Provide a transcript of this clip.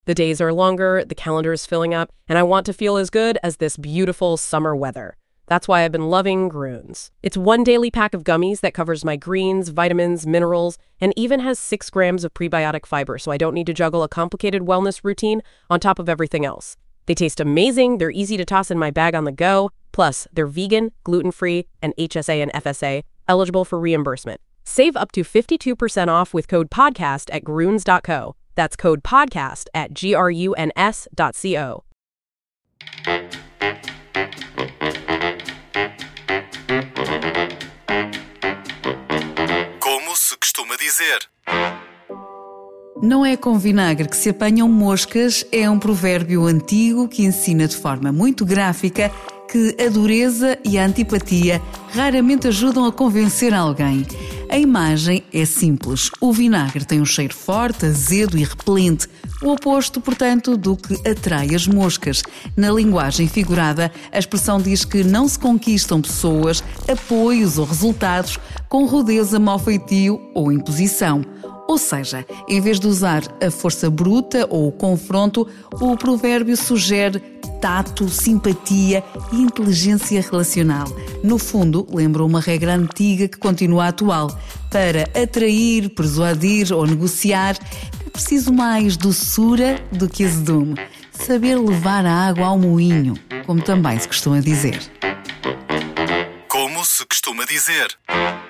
The days are longer, the calendar is filling up, and I want to feel as good as this beautiful summer weather. That's why I've been loving Grüns. It's one daily pack of gummies that covers my greens, vitamins, minerals, and even has 6 grams of prebiotic fiber, so I don't need to juggle a complicated wellness routine on top of everything else. They taste amazing, they're easy to toss in my bag on the go, plus they're vegan, gluten-free, and HSA and FSA, eligible for reimbursement. Save up to 52% off with code PODCAST at Grüns.co. That's code PODCAST at GRUNS.co. Como se costuma dizer. Não é com vinagre que se apanham moscas é um provérbio antigo que ensina de forma muito gráfica que a dureza e a antipatia raramente ajudam a convencer alguém. A imagem é simples. O vinagre tem um cheiro forte, azedo e repelente, o oposto, portanto, do que atrai as moscas. Na linguagem figurada, a expressão diz que não se conquistam pessoas, apoios ou resultados com rudeza, mau feitio ou imposição. Ou seja, em vez de usar a força bruta ou o confronto, o provérbio sugere tato, simpatia e inteligência relacional. No fundo, lembra uma regra antiga que continua atual. Para atrair, persuadir ou negociar, é preciso mais doçura do que azedume. Saber levar a água ao moinho, como também se costuma dizer. Como se costuma dizer.